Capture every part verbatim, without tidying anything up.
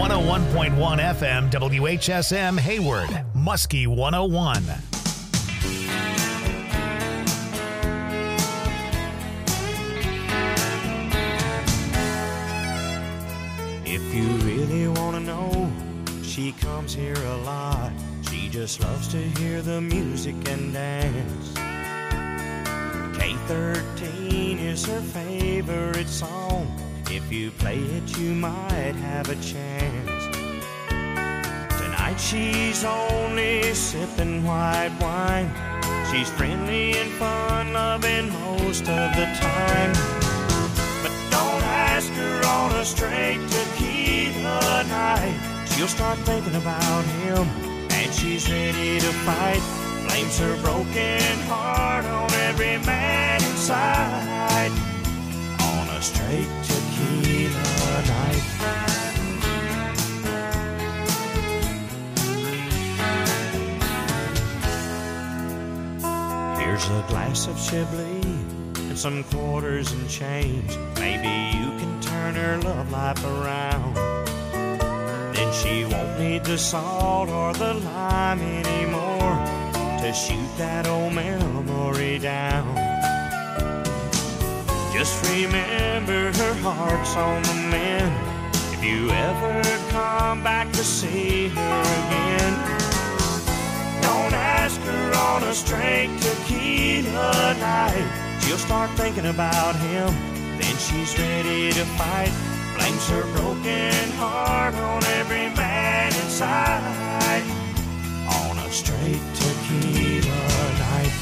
one oh one point one F M W H S M Hayward, Muskie one oh one. If you really want to know, she comes here a lot. She just loves to hear the music and dance. K thirteen is her favorite song. If you play it, you might have a chance. Tonight she's only sipping white wine. She's friendly and fun-loving most of the time. But don't ask her on a straight tequila night. She'll start thinking about him, and she's ready to fight. Blames her broken heart on every man inside. On a straight tequila night. Here's a glass of Chablis and some quarters and change. Maybe you can turn her love life around. Then she won't need the salt or the lime anymore to shoot that old memory down. Just remember her heart's on the mend. If you ever come back to see her again, don't ask her on a straight tequila night. She'll start thinking about him, then she's ready to fight. Blames her broken heart on every man inside. On a straight tequila night.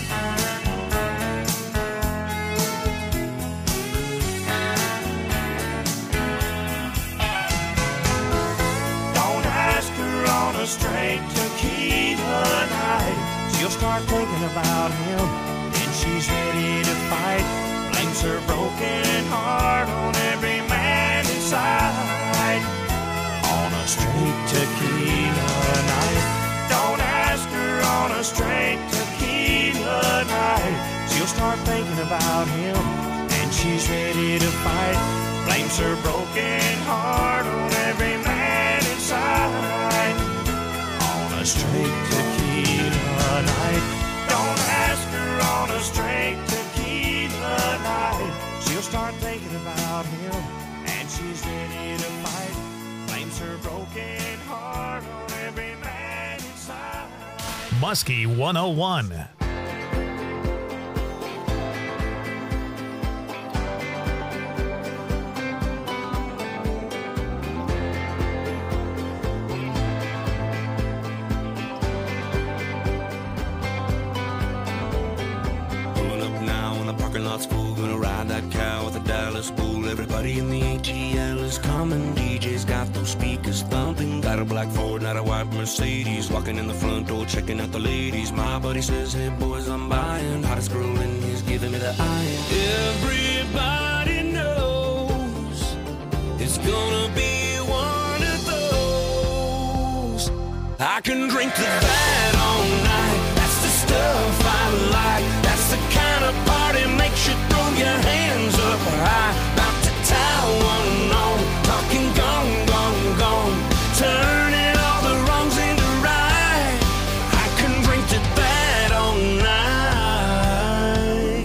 Don't ask her on a straight tequila night. She'll start thinking about him, then she's ready to fight. Blames her broken heart on every man inside. On a straight tequila night. Don't ask her on a straight tequila night. She'll start thinking about him, and she's ready to fight. Blames her broken heart on every man inside. On a straight tequila night. Don't ask her on a straight tequila night. She'll start thinking about him, and she's ready to fight. Blames her broken heart on every man inside. Muskie one oh one. Full, gonna ride that cow with a Dallas bull. Everybody in the A T L is coming. D J's got those speakers thumping. Got a black Ford, not a white Mercedes. Walking in the front door, checking out the ladies. My buddy says, hey boys, I'm buying. Hottest girl in he's giving me the iron. Everybody knows it's gonna be one of those. I can drink to that all night. That's the stuff I like. That's the kind of party makes you throw your hands up high. About to tie one on, talking gone, gone, gone. Turning all the wrongs into right. I can drink to that all night.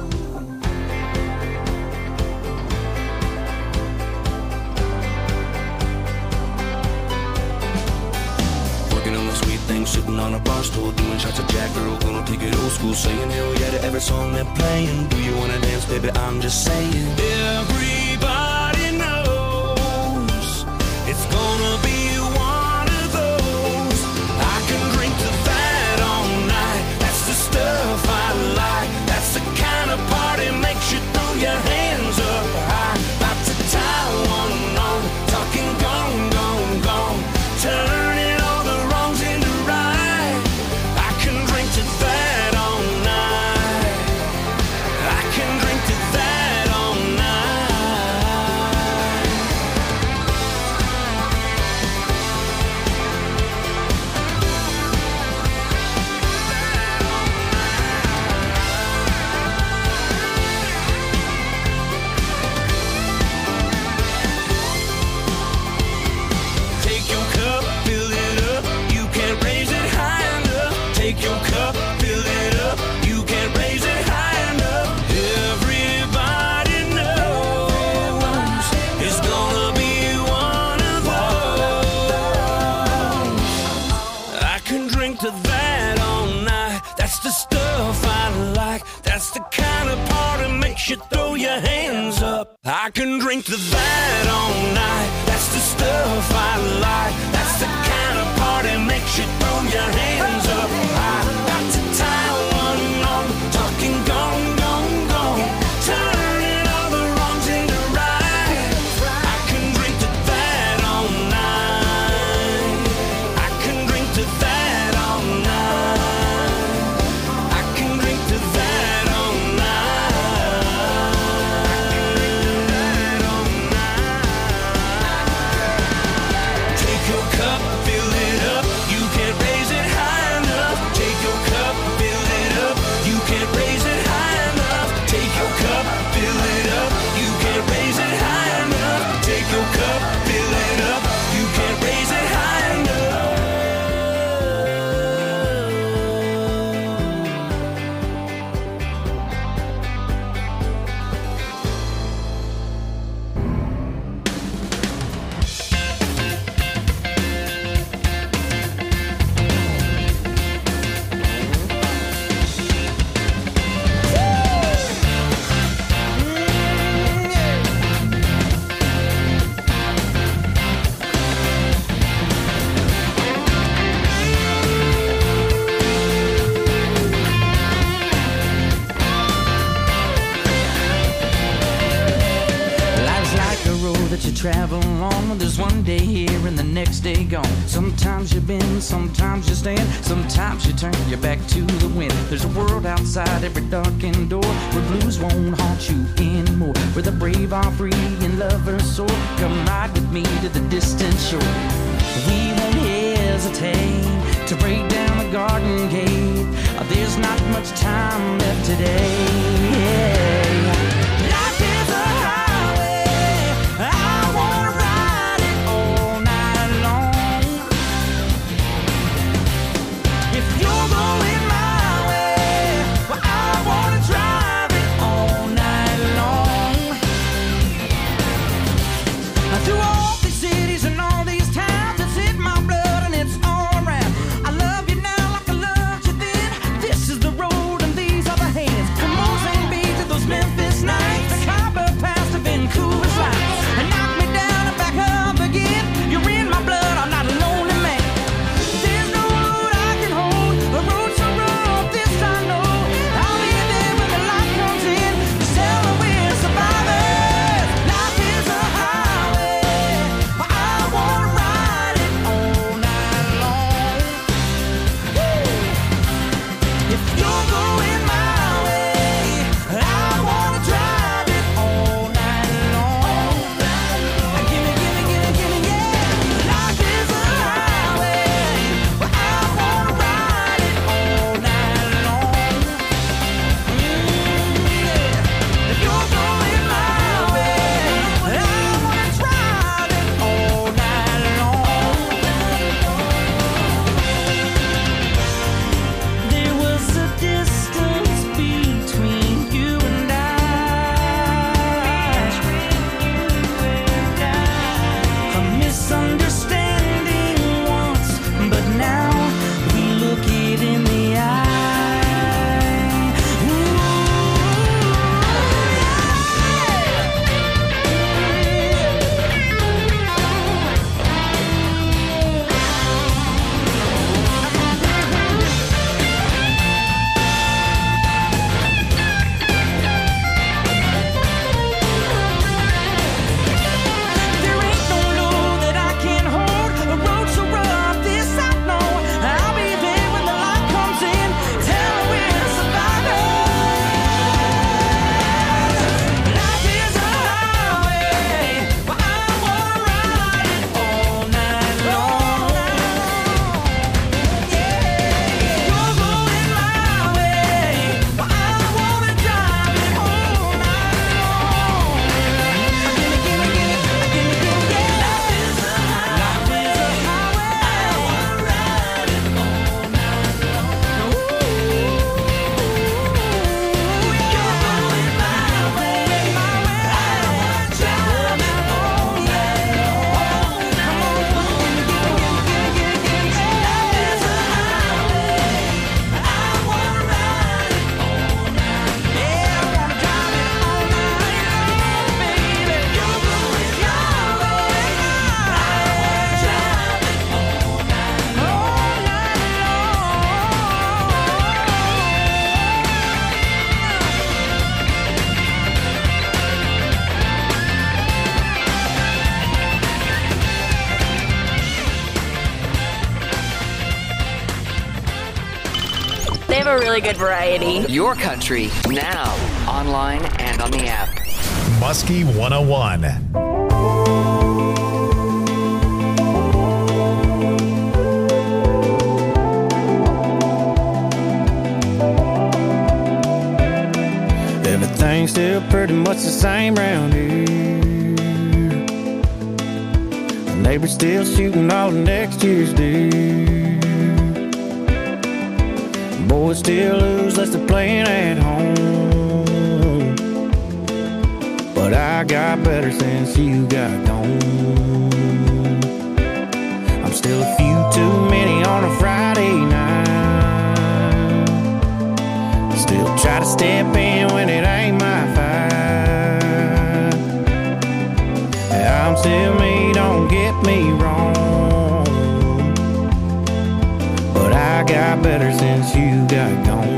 Working on the sweet thing, sitting on a bar stool, doing shots of Jack, girl, gonna take it old school, saying hell yeah to every song they're playing. Do you wanna dance, baby? I'm just saying. Everybody knows it's gonna be one of those. I can drink to that all night. That's the stuff I like. That's the kind of party makes you throw your hands up high. About to tie one on, talking gone, gone, gone. Turning all the wrongs into right. I can drink to that all night. I can drink to that all night. you throw your hands up. I can drink to that all night. That's the stuff I like. That's the kind of party makes you throw your hands up. I got to tie one on, talking gone, gone, gone, turning all the wrongs into right. I can drink to that all night. I can drink to that all night. I can drink to that all night. Take your cup, fill it up. You can't raise it high enough. Take your cup, fill it up. You can't raise it high enough. Take your cup, fill it up. You can't raise it high enough. Take your cup, fill it up. You can't raise it high enough. Life's like a road that you travel on. There's one day here and the next day gone. Sometimes you bend, sometimes you stand, sometimes you turn your back to the wind. There's a world outside every darkened door where blues won't haunt you anymore, where the brave are free and lovers soar. Come ride with me to the distant shore. We won't hesitate to break down the garden gate. There's not much time left today. Life is a highway. I wanna ride it all night long. If you're going my way, well, I wanna drive it all night long. Through all these cities and all these towns, it's in my blood and it's all around. I love you now like I loved you then. This is the road and these are the hands. Come on, sing beats to those men. have a really good variety. Your country, now, online and on the app. Muskie one oh one. Everything's still pretty much the same round here. The neighbor's still shooting all of next year's deer. Boys still lose unless they're playing at home. But I got better since you got gone. I'm still a few too many on a Friday night. Still try to step in when it ain't my fight. I'm still me, don't get me wrong, but I got better since you got gone.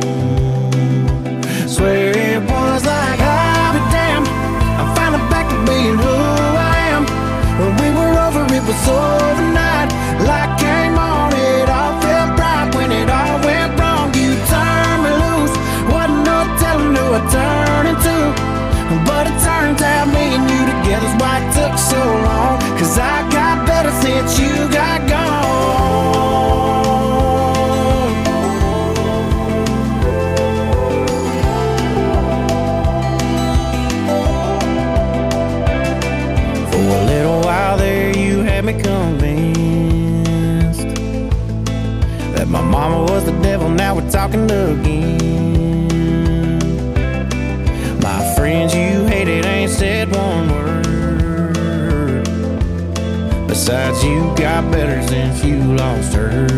Swear it was like I'll be damned, I'm finally back to being who I am. When we were over, it was overnight. Light came on, it all felt right. When it all went wrong, you turned me loose. Wasn't no telling who I turned into, but it turns out me and you together's why it took so long. Cause I got better since you got gone. For a little while there you had me convinced that my mama was the devil, now we're talking again. My friends you hated ain't said one word. Besides, you got better since you lost her.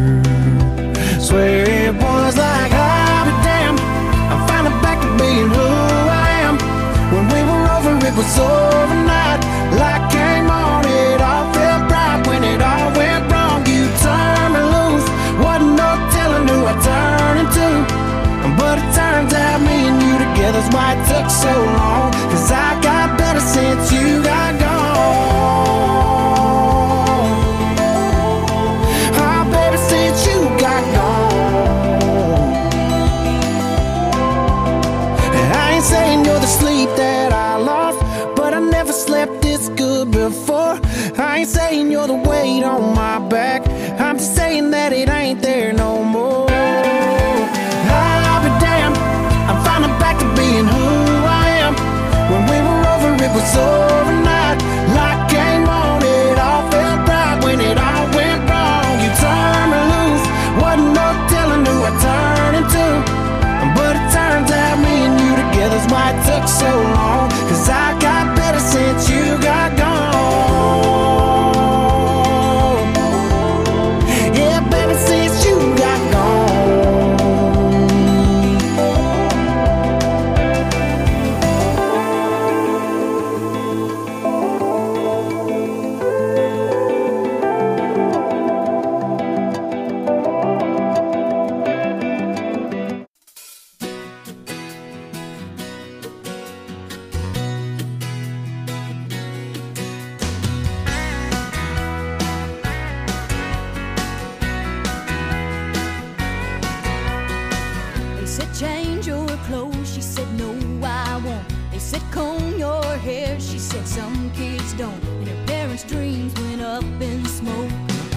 Swear it was like I'll be damned, I'm finally back to being who I am. When we were over, it was overnight. Light came on, it all felt right. When it all went wrong, you turned me loose. Wasn't no telling who I turned into, but it turns out me and you together's why it took so long. Cause I got better since you got gone. Oh baby, since you got gone. And I ain't saying you're the sleep that I lost, but I never slept this good before. I ain't saying you're the weight on my back, I'm just saying that it ain't there no more. I'll be damned, I'm finally back to being who I am. When we were over, it was overnight. Light came on, it all felt right. When it all went wrong, you turned me loose. Wasn't no telling who I turned into, but it turns out me and you together's why it took so long. Cause I got better since you got gone. Yeah, baby, since you got gone. They said change your clothes, she said no I won't. They said comb your hair, she said some kids don't. And her parents' dreams went up in smoke.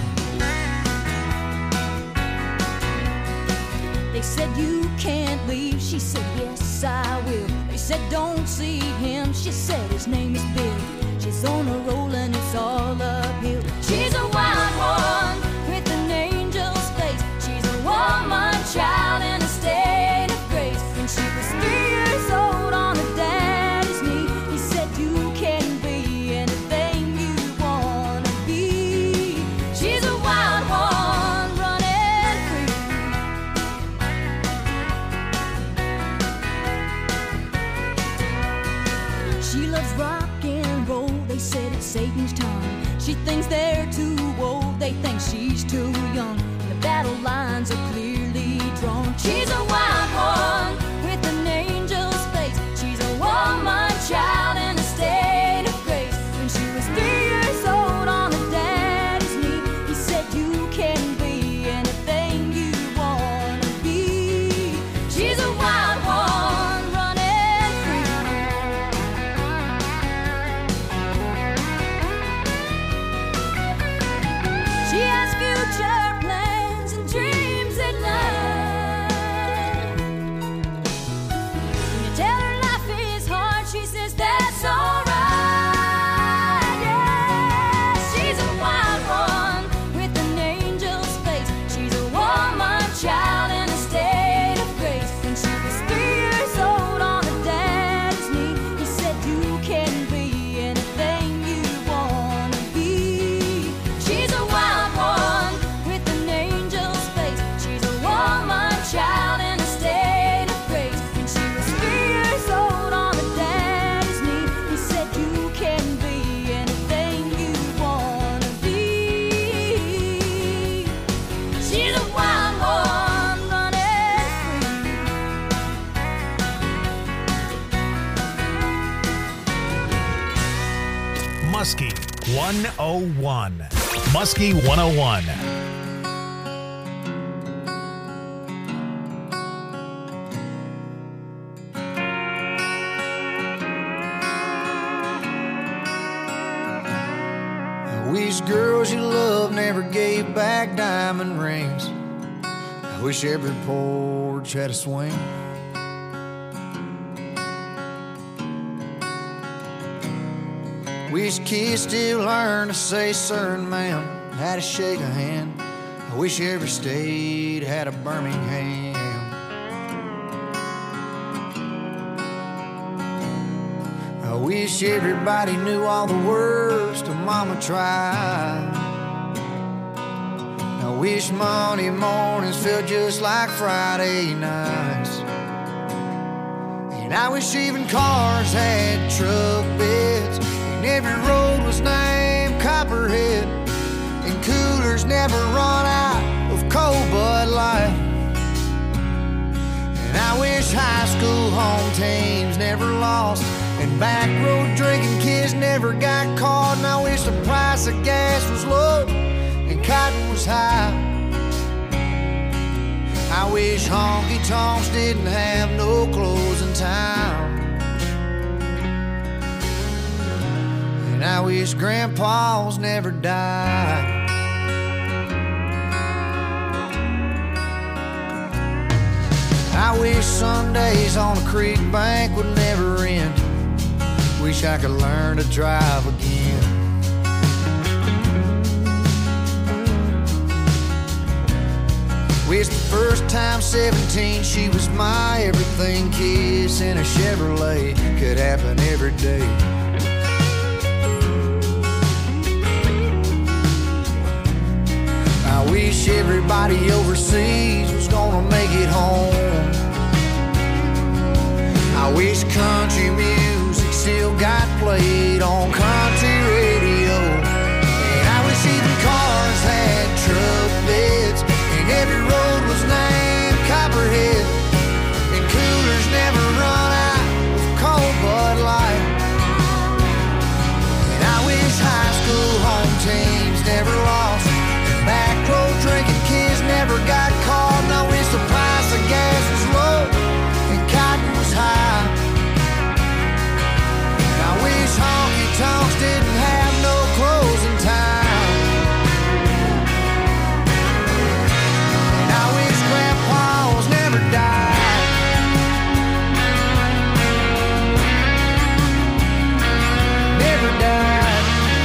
They said you can't leave, she said yes I will. They said don't see him, she said his name is Bill. She's on a roll and it's all uphill. She's a wild one with an angel's face. She's a woman child in a state of grace. When she was three years old on her daddy's knee, he said you can be anything you wanna be. She's a wild one running free. She loves rock and roll, they said it's Satan's time. She thinks they're too old, they think she's too young. The battle lines are clearly drawn. She's a wild one with an angel's face. She's a woman child in a state of grace. When she was three years old on her daddy's knee, he said you can be anything you wanna be. one oh one. Muskie one oh one. I wish girls you love never gave back diamond rings. I wish every porch had a swing. Wish kids still learn to say sir and ma'am, how to shake a hand. I wish every state had a Birmingham. I wish everybody knew all the words to Mama Tried. I wish Monday mornings felt just like Friday nights. And I wish even cars had truck beds, and every road was named Copperhead, and coolers never run out of cold Bud Light. And I wish high school home teams never lost, and back road drinking kids never got caught. And I wish the price of gas was low and cotton was high. I wish honky-tonks didn't have no closing time. And I wish grandpas never died. I wish Sundays on a creek bank would never end. Wish I could learn to drive again. Wish the first time seventeen she was my everything. Kiss in a Chevrolet could happen every day. I wish everybody overseas was gonna make it home. I wish country music still got played on country radio. And I wish even cars had truck beds, and every road was named Copperhead, and coolers never run out of cold Bud Light. And I wish high school home teams never lost, and back road drinking kids never got caught. And I wish the price of gas was low and cotton was high. And I wish honky-tonks didn't have no closing time. And I wish grandpas never died. Never died.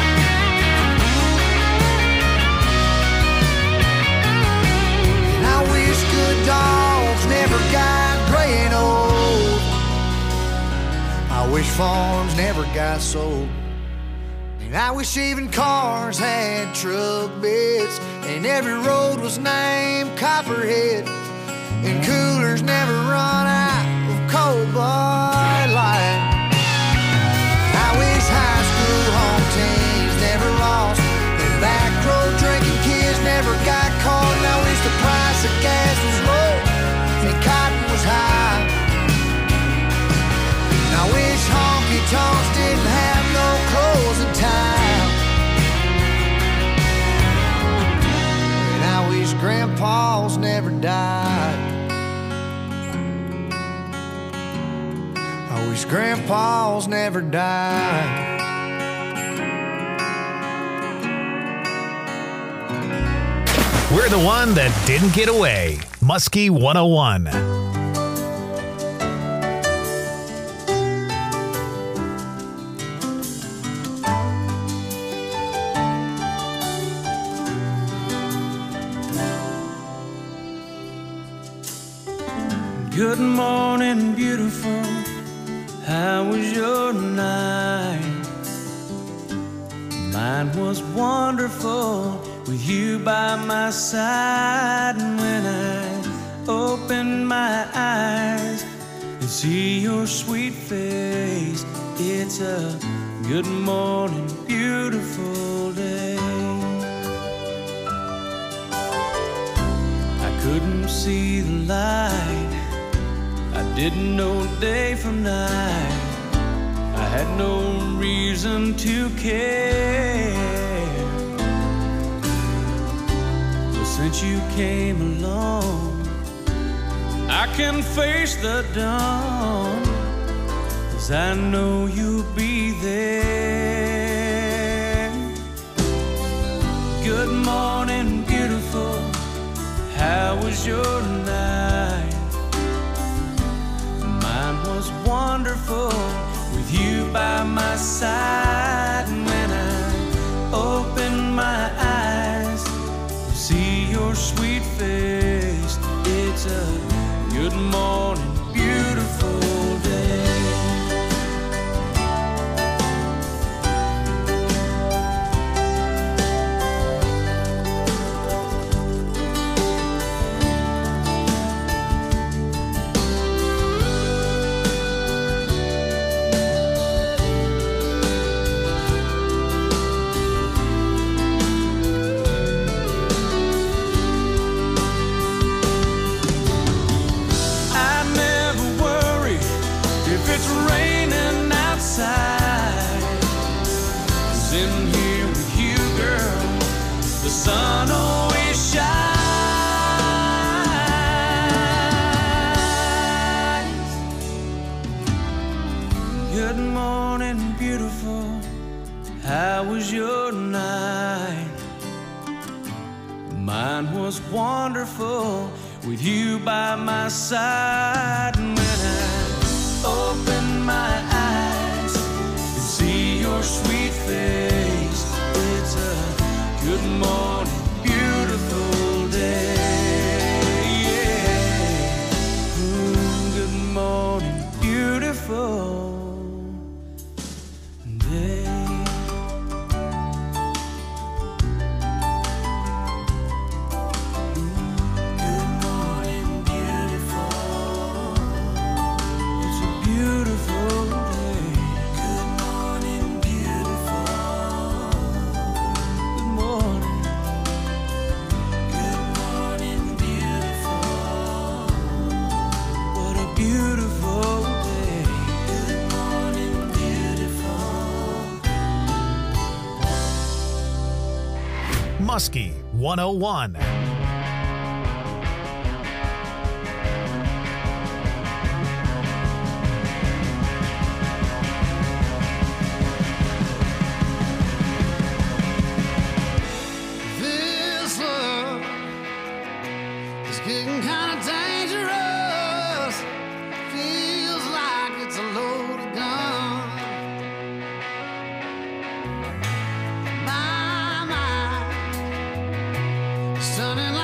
And I wish good dogs never got gray and old. I wish farms never got sold. And I wish even cars had truck beds, and every road was named Copperhead, and coolers never run out of cold Bud Light. I wish high school home teams never lost, and back road drinking kids never got caught. And I wish the price of gas was low and cotton was high. And I wish honky-tonks didn't have no closing time. And I wish grandpas never died. I wish grandpas never died. We're the one that didn't get away. Muskie one oh one. Good morning, beautiful. How was your night? Mine was wonderful with you by my side. And when I open my eyes and see your sweet face, it's a good morning, beautiful day. I couldn't see the light, I didn't know day from night. I had no reason to care. But since you came along, I can face the dawn, 'cause I know you'll be there. Good morning, beautiful. How was your night? Mine was wonderful with you by my side. And when I open my eyes to see your sweet face, it's a good morning, beautiful day. Sun always shines. Good morning, beautiful. How was your night? Mine was wonderful with you by my side. And when I open my eyes and see your sweet face, it's a good morning, beautiful day. Yeah. Mm, good morning, beautiful day. Good morning, beautiful. It's a beautiful day. Good morning, beautiful. Good morning. Good morning, beautiful. What a beautiful day. Good morning, beautiful. Muskie one oh one. This love is getting kind of dangerous. Feels like it's a loaded gun. My mind is turning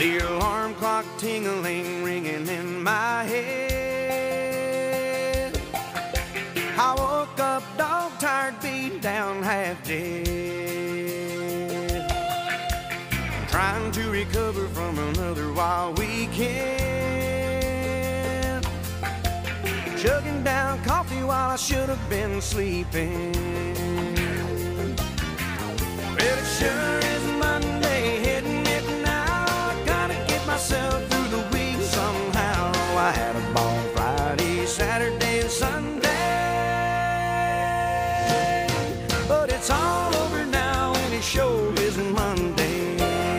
The alarm clock tingling, ringing in my head. I woke up dog tired, beat down, half dead, trying to recover from another wild weekend, chugging down coffee while I should have been sleeping. Well, it sure is Monday, hitting it now. I gotta get myself through the week somehow. I had a ball Friday, Saturday, and Sunday, but it's all over now and it sure isn't Monday.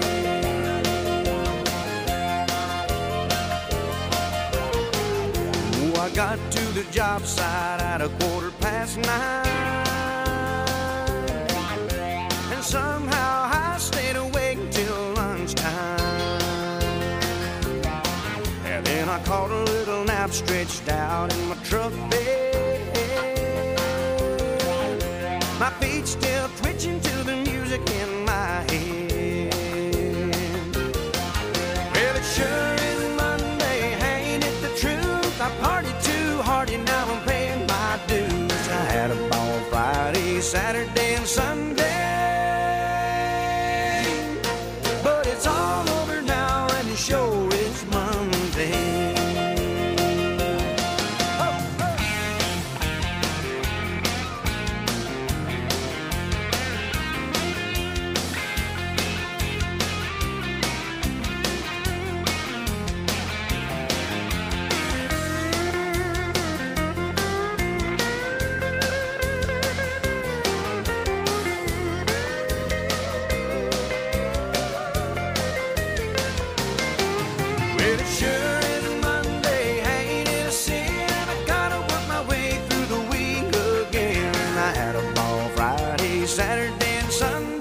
Oh, I got to the job site at a quarter past nine, and somehow I stayed awake till lunchtime. And then I caught a little nap stretched out in my truck bed, my feet still twitching to the music in my head. Well, it sure is Monday, ain't it the truth? I partied too hard and now I'm paying my dues. I had a ball Friday, Saturday, and Sunday, but it's all over now and it sure is Monday. Well, it sure is Monday, ain't it a sin? I gotta work my way through the week again. I had a ball Friday, Saturday, and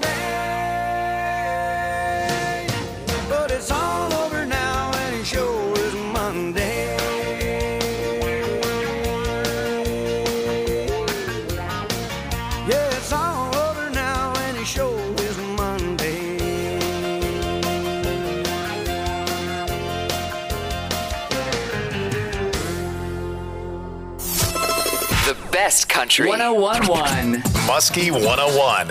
Sunday, but it's all over now and it sure is Monday. Yeah, it's all over now and it sure is Monday. The best country. one oh one point one. Muskie one oh one.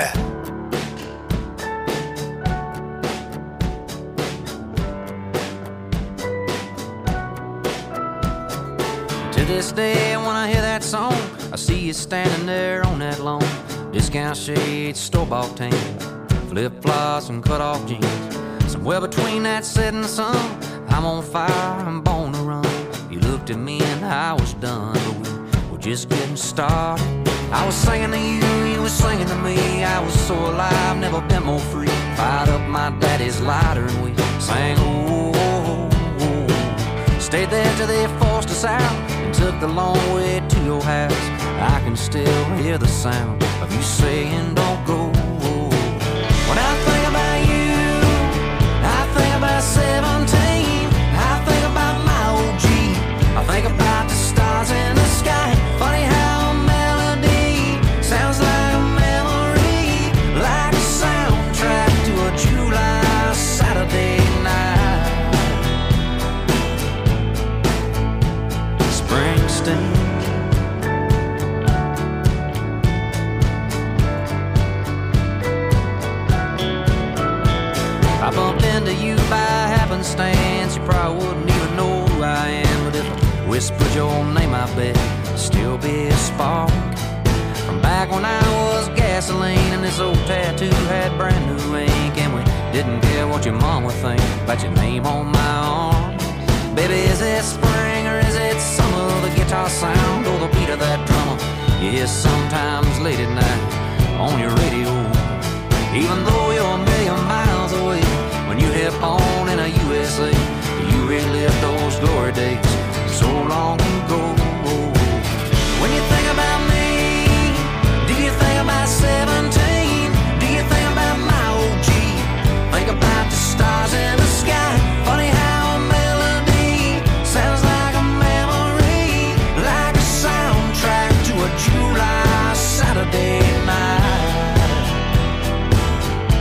To this day, when I hear that song, I see you standing there on that lawn. Discount shades, store-bought tan, flip-flops and cut-off jeans. Somewhere between that setting sun, I'm on fire, I'm born to run. You looked at me and I was done, but we were just getting started. I was singing to you, you were singing to me. I was so alive, never been more free. Fired up my daddy's lighter and we sang, oh, oh, oh. Stayed there till they forced us out and took the long way to your house. I can still hear the sound of you saying don't go. When I think about you, I think about seventeen. I think about my O G. I think about the stars in the sky. Funny how a melody sounds like a memory, like a soundtrack to a July Saturday night. Springsteen. I bumped into you by happenstance. You probably wouldn't even know who I am, but if I whispered your name, I bet it'd still be a spark from back when I was gasoline and this old tattoo had brand new ink, and we didn't care what your mom would think about your name on my arm. Baby, is it spring or is it summer? The guitar sound or the beat of that drummer? Yes, sometimes late at night on your radio. Even though you're a million miles away, when you hit on in a U S A, you relive those glory days so long ago. When you think about me, do you think about seventeen? Do you think about my O G? Think about the stars in the sky. Funny how a melody sounds like a memory, like a soundtrack to a July Saturday night.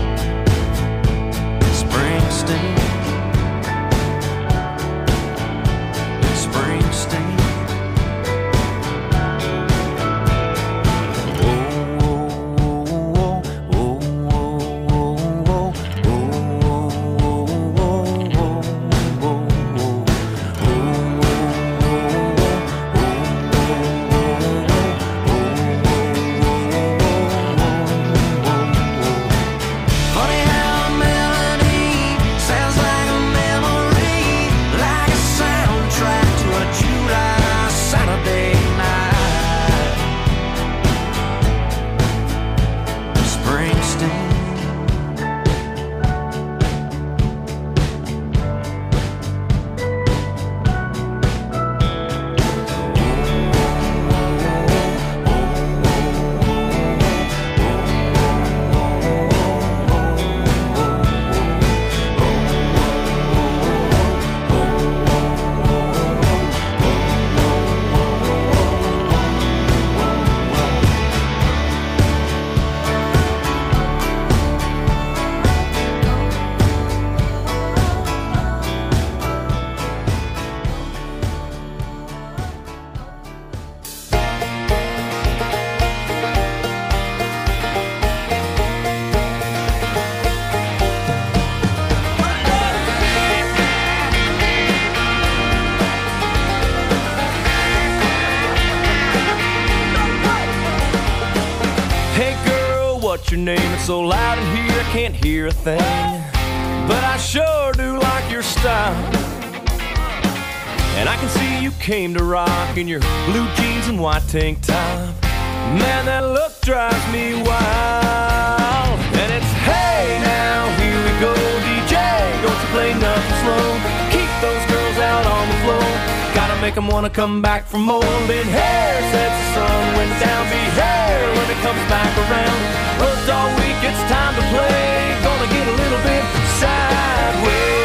so loud in here I can't hear a thing. But I sure do like your style. And I can see you came to rock in your blue jeans and white tank top. Man, that look drives me wild. And it's hey now, here we go, D J, don't you play nothing slow. Keep those girls out on the floor. Gotta make them wanna come back for more. Been hair since the sun went down. Be hair when it comes back around. Worked all week, it's time to play. Gonna get a little bit sideways.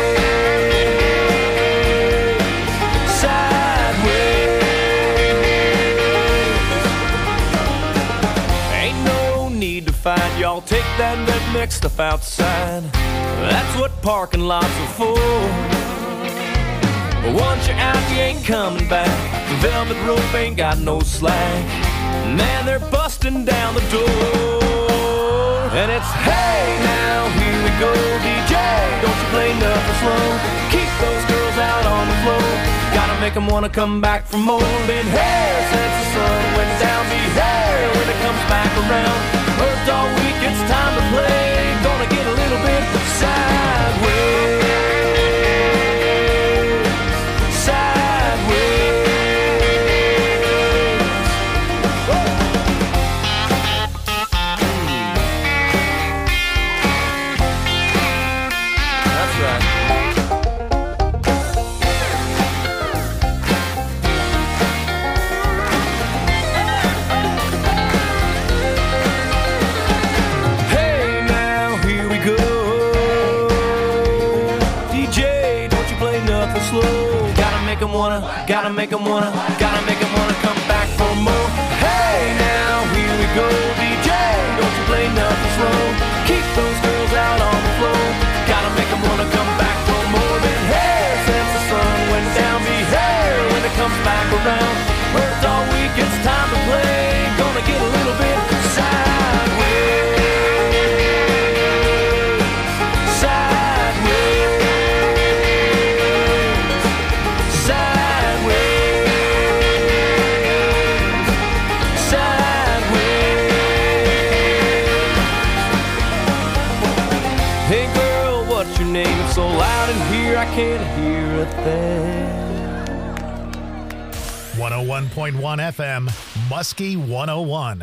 Fight, y'all take that redneck stuff outside. That's what parking lots are for. But once you're out, you ain't coming back. The velvet rope ain't got no slack. Man, they're busting down the door. And it's hey now, here we go, D J, don't you play nothing slow. Keep those girls out on the floor. Gotta make them wanna come back for more. Been hair since the sun went down. Be hair when it comes back around. Worked all week, it's time to play. Gonna get a little bit sideways. Sideways. That's right. Slow. Gotta make them wanna, gotta make them wanna, gotta make them wanna come back for more. Hey now, here we go, D J, don't you play nothing slow. Keep those girls out on the floor. Gotta make them wanna come back for more. Been hair since the sun went down. Be hair when it comes back around. Worked all week, it's time to play. Gonna get a little bit sideways. So loud in here I can't hear a thing. one oh one point one F M, Muskie one oh one.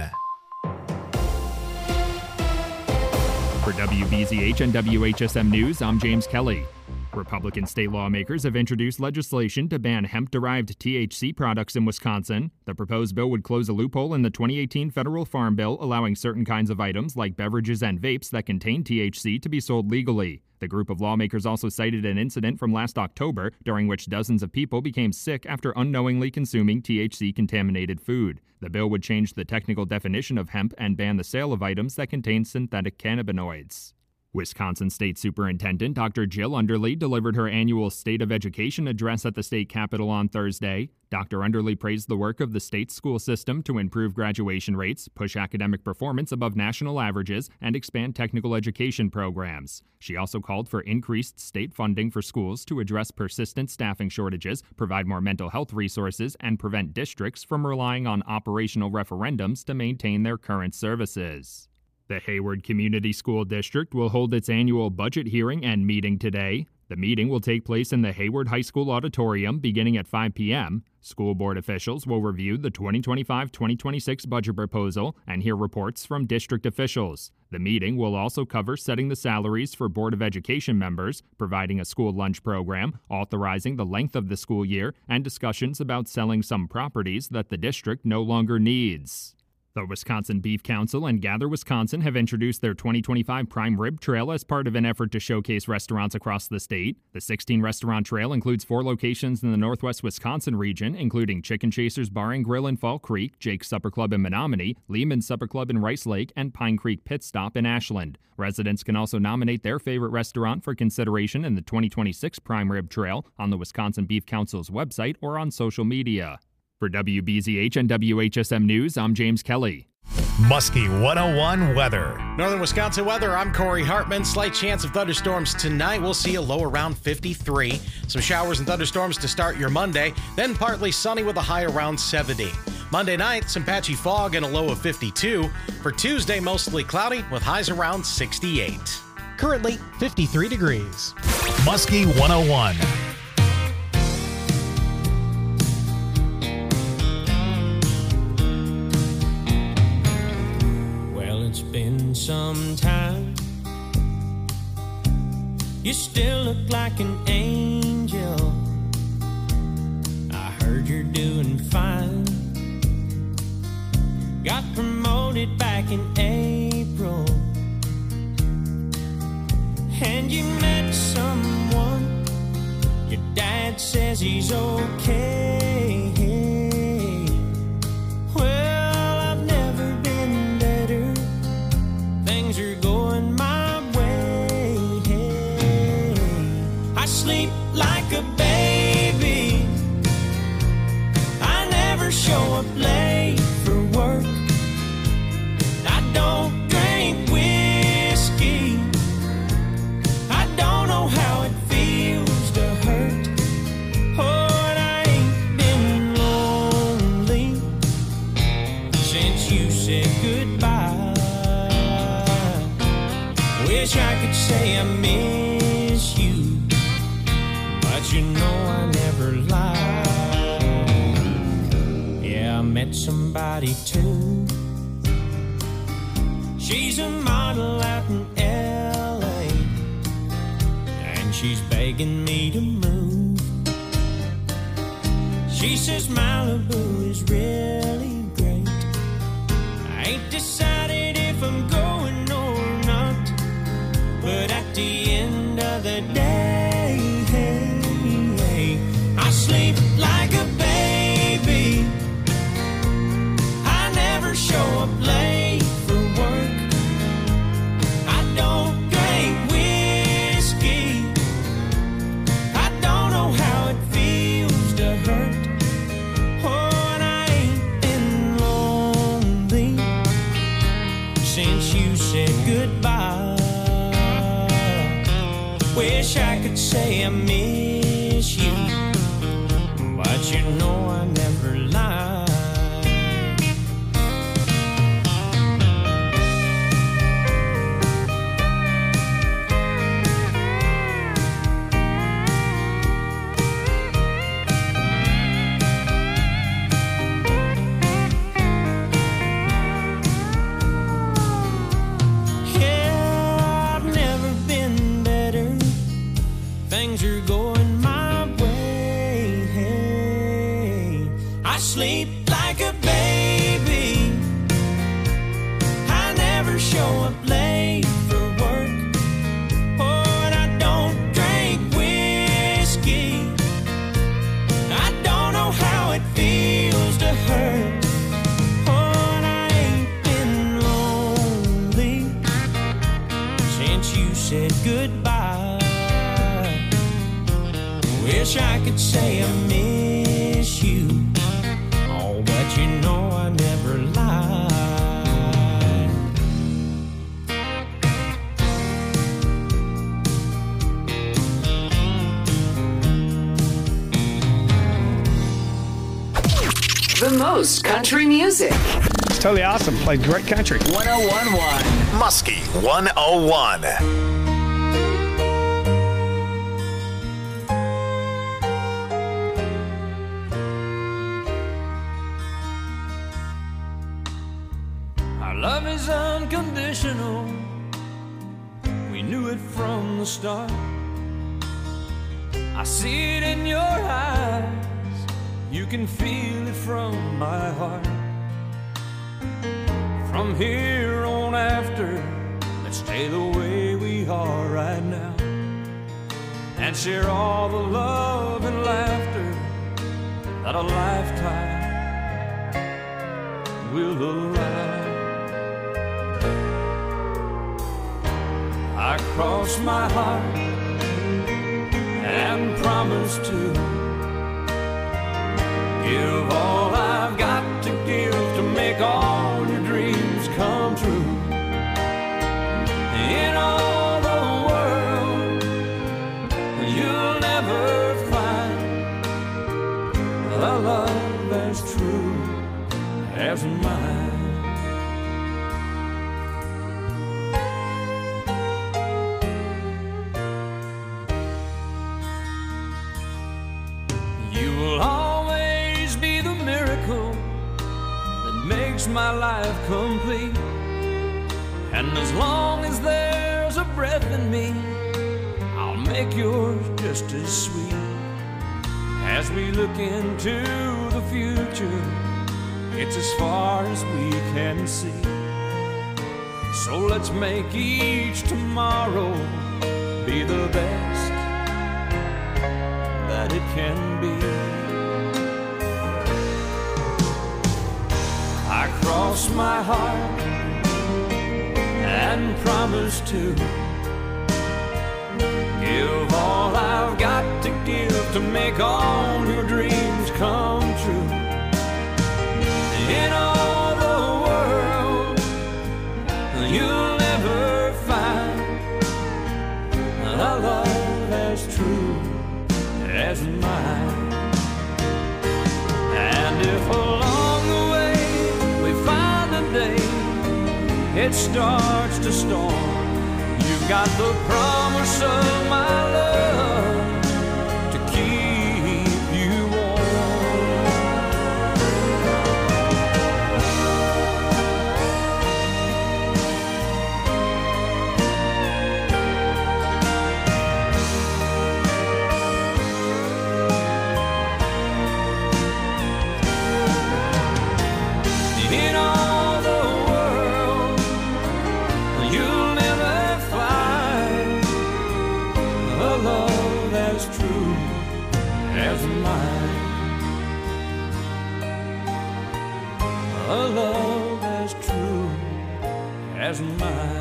For W B Z H and W H S M News, I'm James Kelly. Republican state lawmakers have introduced legislation to ban hemp-derived T H C products in Wisconsin. The proposed bill would close a loophole in the twenty eighteen federal farm bill, allowing certain kinds of items like beverages and vapes that contain T H C to be sold legally. The group of lawmakers also cited an incident from last October during which dozens of people became sick after unknowingly consuming T H C-contaminated food. The bill would change the technical definition of hemp and ban the sale of items that contain synthetic cannabinoids. Wisconsin State Superintendent Doctor Jill Underly delivered her annual State of Education address at the state capitol on Thursday. Doctor Underly praised the work of the state's school system to improve graduation rates, push academic performance above national averages, and expand technical education programs. She also called for increased state funding for schools to address persistent staffing shortages, provide more mental health resources, and prevent districts from relying on operational referendums to maintain their current services. The Hayward Community School District will hold its annual budget hearing and meeting today. The meeting will take place in the Hayward High School Auditorium beginning at five p.m. School board officials will review the twenty twenty-five twenty twenty-six budget proposal and hear reports from district officials. The meeting will also cover setting the salaries for Board of Education members, providing a school lunch program, authorizing the length of the school year, and discussions about selling some properties that the district no longer needs. The Wisconsin Beef Council and Gather Wisconsin have introduced their twenty twenty-five Prime Rib Trail as part of an effort to showcase restaurants across the state. The sixteen-restaurant trail includes four locations in the northwest Wisconsin region, including Chicken Chasers Bar and Grill in Fall Creek, Jake's Supper Club in Menominee, Lehman's Supper Club in Rice Lake, and Pine Creek Pit Stop in Ashland. Residents can also nominate their favorite restaurant for consideration in the twenty twenty-six Prime Rib Trail on the Wisconsin Beef Council's website or on social media. For W B Z H and W H S M News, I'm James Kelly. Muskie one oh one weather. Northern Wisconsin weather, I'm Corey Hartman. Slight chance of thunderstorms tonight. We'll see a low around fifty-three. Some showers and thunderstorms to start your Monday, then partly sunny with a high around seventy. Monday night, some patchy fog and a low of fifty-two. For Tuesday, mostly cloudy with highs around sixty-eight. Currently fifty-three degrees. Muskie one oh one. Well, it's been some time. You still look like an angel. I heard you're doing fine. Got promoted back in April. And you met someone. Your dad says he's okay. Well, I've never been better. Things are going my way. I sleep like a baby. I never show up late for work. I don't drink whiskey. I don't know how it feels to hurt. Oh, and I ain't been lonely since you said goodbye. Wish I could say I miss you, but you know I never lie. Yeah, I met somebody too. She's a model out in L A, and she's begging me to move. She says Malibu is really great. I ain't decided if I'm going or not, but at the end of the day, I sleep like a baby. I never show up late for work. I don't drink whiskey. I don't know how it feels to hurt. Oh, and I ain't been lonely since you said goodbye. Wish I could say I miss you, but you know I never lie. Yeah, I've never been better. Things are going my way. I sleep like a baby. I never show up late for work. Oh, and I don't drink whiskey. I don't know how it feels to hurt. Oh, and I ain't been lonely since you said goodbye. Wish I could say I miss you, oh, but you know I never lie. The most country music. It's totally awesome. Plays great country. one oh one point one. Muskie one oh one. Our love is unconditional. We knew it from the start. I see it in your eyes. You can feel it from my heart. From here on after, let's stay the way we are right now, and share all the love and laughter that a lifetime will allow. I cross my heart and promise to give all I've got to give to make all your dreams come true. In all the world, you'll never find a love as true my life complete. And as long as there's a breath in me, I'll make yours just as sweet. As we look into the future, it's as far as we can see. So let's make each tomorrow be the best that it can be. I cross my heart and promise to give all I've got to give to make all your dreams come true. In all the world, you'll never find a love as true as mine. And if along the way we find a day it starts to storm, you've got the promise of my love to keep you warm. In all the world, you'll never find a love as true as mine. A love as true as mine.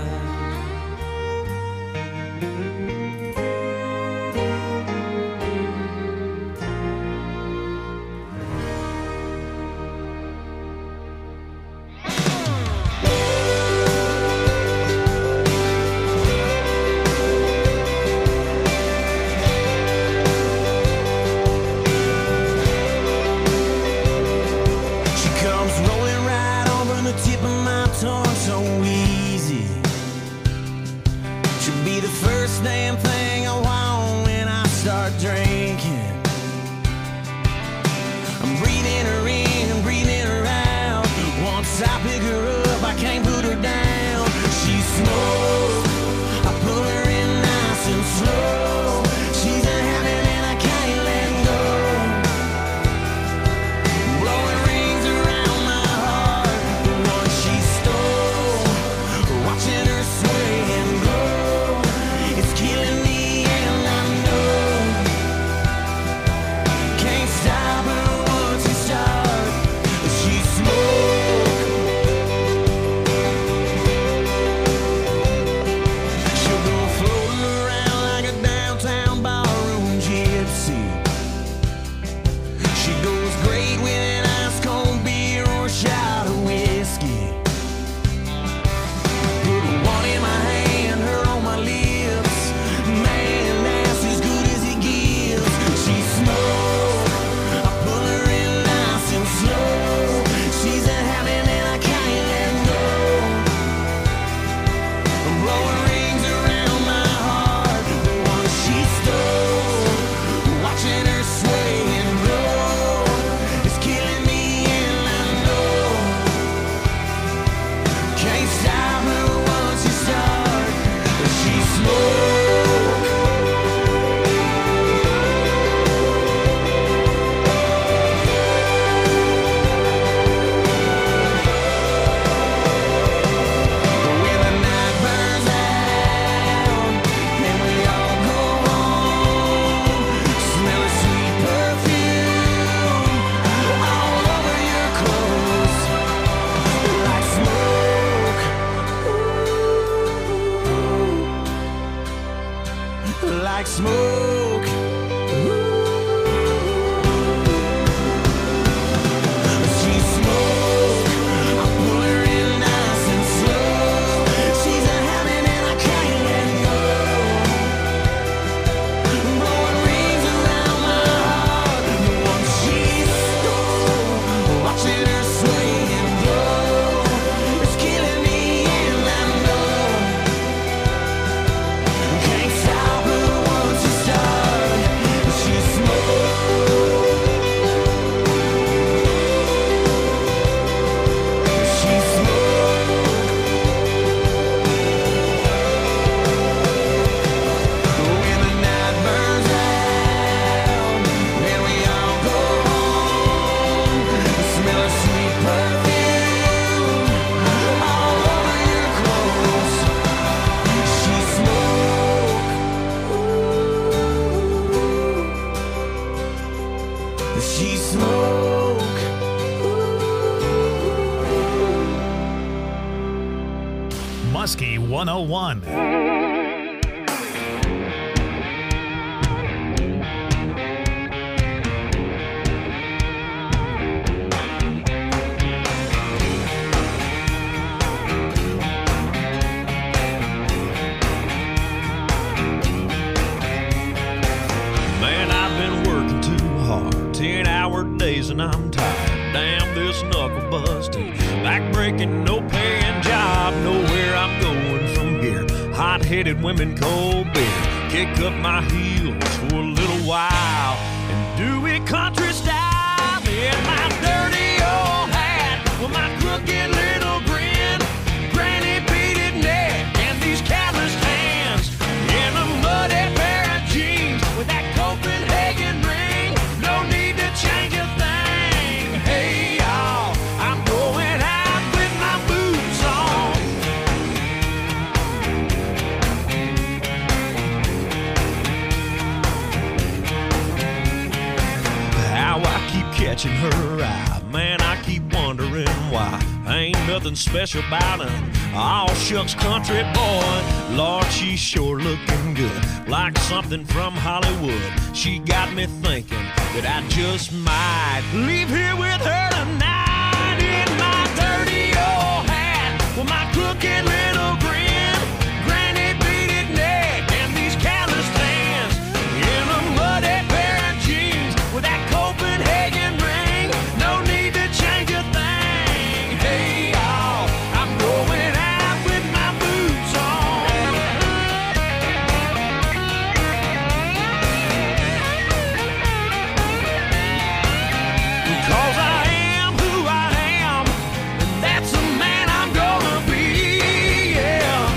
Damn thing I want when I start drinking. I'm breathing her in, breathing her out. Once I pick her up, I can't put her down. She smokes, I pull her in nice and slow. She's a habit and I can't let go. Blowing rings around my heart, the one she stole. Watching her sway and grow, it's killing me. Like smoke. She smoke, I pull her in nice and slow. She's a habit and I can't let go. Blowing rings around my heart, the one she stole. Watching her sway and glow, it's killing me and I know. Can't stop her once you start. Muskie one oh one. Man, I've been working too hard, ten hour days and I'm tired. Damn this knuckle busting, back breaking, no paying job. Nowhere I'm going from here. Hot-headed women, cold beer. Kick up my heels for a little while and do it country style. In my dirty old hat with my crooked little grin, granny beaded neck and these calloused hands, in a muddy pair of jeans with that Copenhagen ring. No need to change a thing. Hey y'all, I'm going out with my boots on. How I keep catching her eye, man, I keep wondering why. Ain't nothing special about her, all shucks country boy. Lord, she's sure looking good, like something from Hollywood. She got me thinking that I just might leave here with her tonight. In my dirty old hat with my crooked little grin, granny beaded neck and these calloused hands, in a muddy pair of jeans with that Copenhagen ring. No need to change a thing. Hey y'all, I'm going out with my boots on. Because I am who I am, and that's the man I'm gonna be, yeah.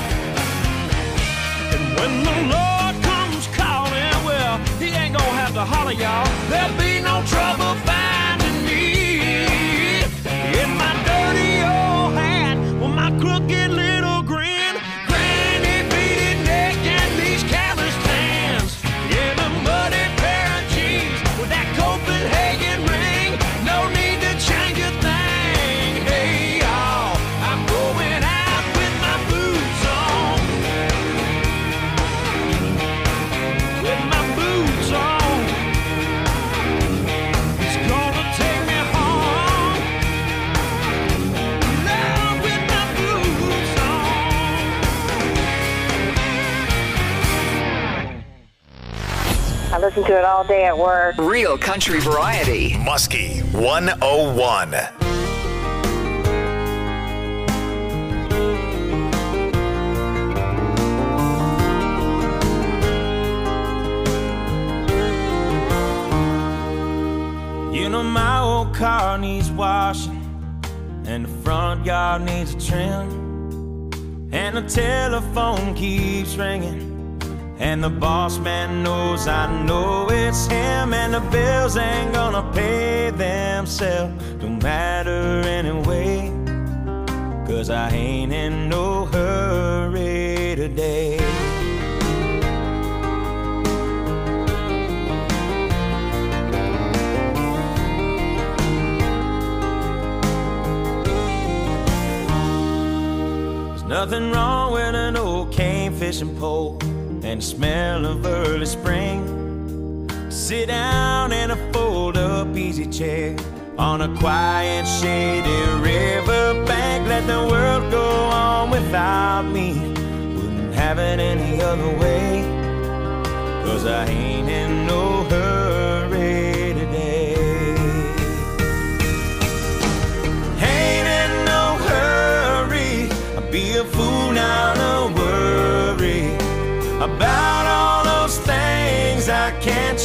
And when the Lord comes calling, well, he ain't gonna have to holler, y'all. There'll be no trouble finding me. In my dirty old hat with my crooked little grin, granny beaded neck and these calloused hands, in a muddy pair of jeans with that Copenhagen ring. No need to change a thing. Hey y'all, I'm going out with my boots on. With my boots on. It's gonna take me home. Love with my boots on. I listen to it all day at work. Real country variety. Muskie one oh one. You know my old car needs washing, and the front yard needs a trim, and the telephone keeps ringing, and the boss man knows I know it's him, and the bills ain't gonna pay themselves. Don't matter anyway, 'cause I ain't in no hurry today. Nothing wrong with an old cane fishing pole and the smell of early spring. Sit down in a fold-up easy chair on a quiet, shady river bank. Let the world go on without me. Wouldn't have it any other way, 'cause I ain't in no hurry today. Ain't in no hurry. I'd be a fool now to worry about all those things I can't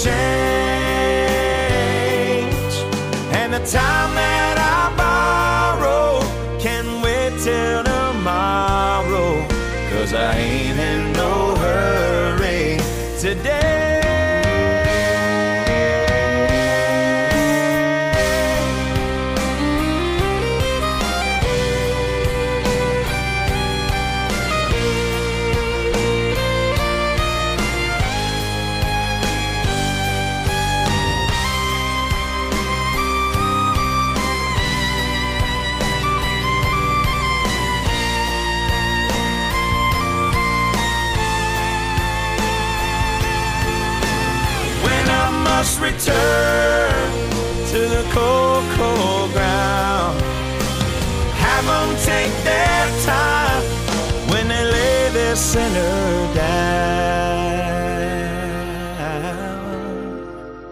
change. And the time that I borrow can wait till tomorrow, 'cause I ain't in no hurry today. must return to the cold, cold ground. Have them take their time when they lay their sinner down.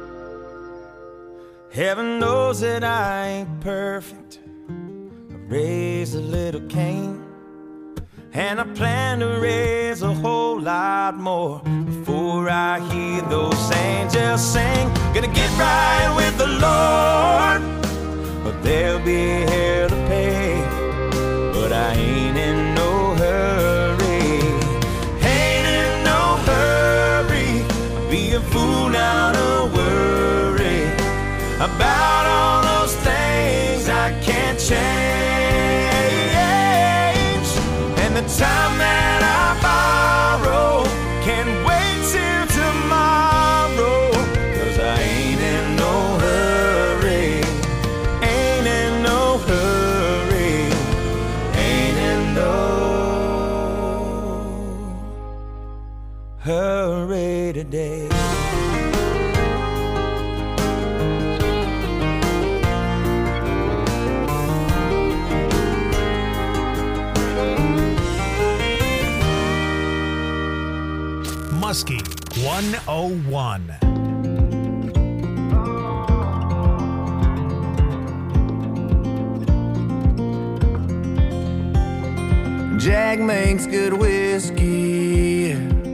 Heaven knows that I ain't perfect. I raised a little Cain, and I plan to raise a whole lot more before I hear those angels sing. Gonna get right with the Lord, but there'll be hell to pay. But I ain't in no hurry, ain't in no hurry. I'd be a fool now to worry about all those things I can't change. And the time that I borrow can't wait till tomorrow, 'cause I ain't in no hurry, ain't in no hurry, ain't in no hurry today. Muskie one oh one. Jack makes good whiskey.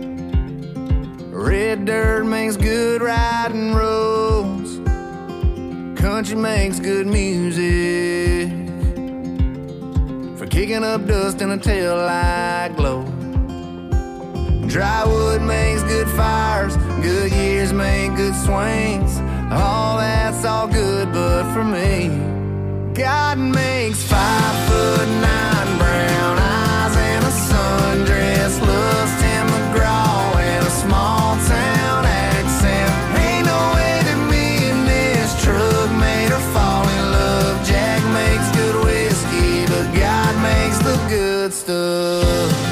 Red dirt makes good riding roads. Country makes good music for kicking up dust in a tail-light glow. Dry wood makes good fires, good years make good swings. All that's all good, but for me, God makes five foot nine brown eyes and a sundress, loves Tim McGraw and a small town accent. Ain't no way that me and this truck made her fall in love. Jack makes good whiskey, but God makes the good stuff.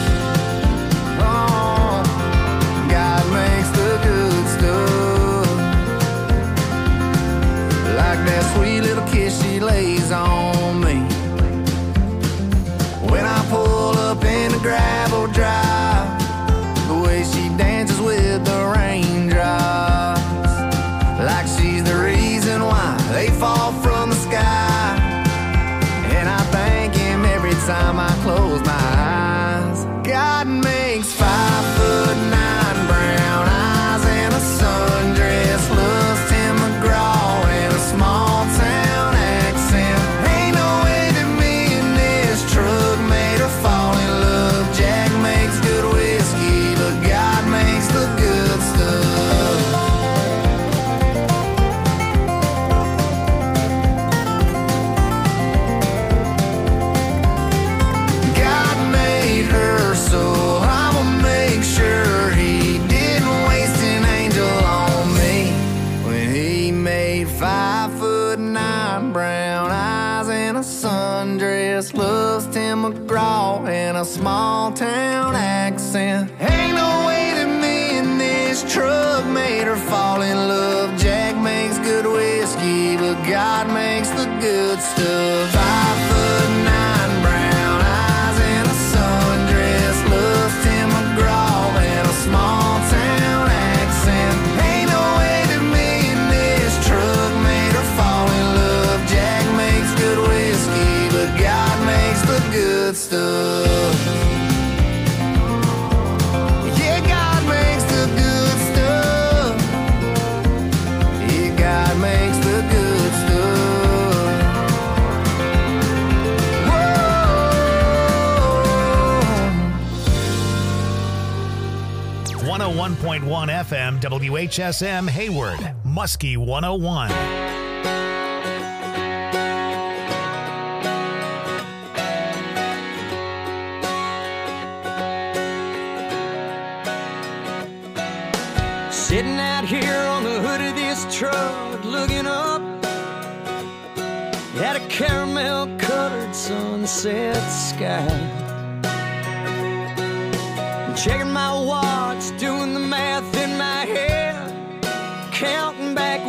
Sweet little kiss she lays on me when I pull up in the gravel drive. The way she dances with the raindrops, like she's the reason why they fall from the sky. And I thank him every time I close my eyes. God makes five foot nine brown eyes and a sundress, loves Tim McGraw and a small town accent. Ain't no way that me and this truck made her fall in love. Jack makes good whiskey, but God makes the good stuff. God made her, so I'ma make sure he didn't waste an angel on me when he made five foot nine brown eyes and a sundress, loves Tim McGraw and a small town accent. Ain't no way that me and this truck made her fall in love. Jack makes good whiskey, but God makes the good stuff. Five foot nine brown eyes and a sundress, loves Tim McGraw and a small town accent. Ain't no way that me and this truck made her fall in love. Jack makes good whiskey, but God makes the good stuff. Yeah, God makes the good stuff. Yeah, God makes the good stuff. Whoa. one oh one point one F M W H S M Hayward, Muskie one oh one. Sitting out here on the hood of this truck, looking up at a caramel-colored sunset sky. Checking my watch, doing the math in my head, counting back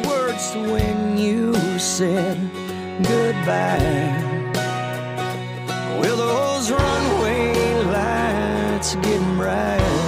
when you said goodbye. Well, those runway lights are getting bright.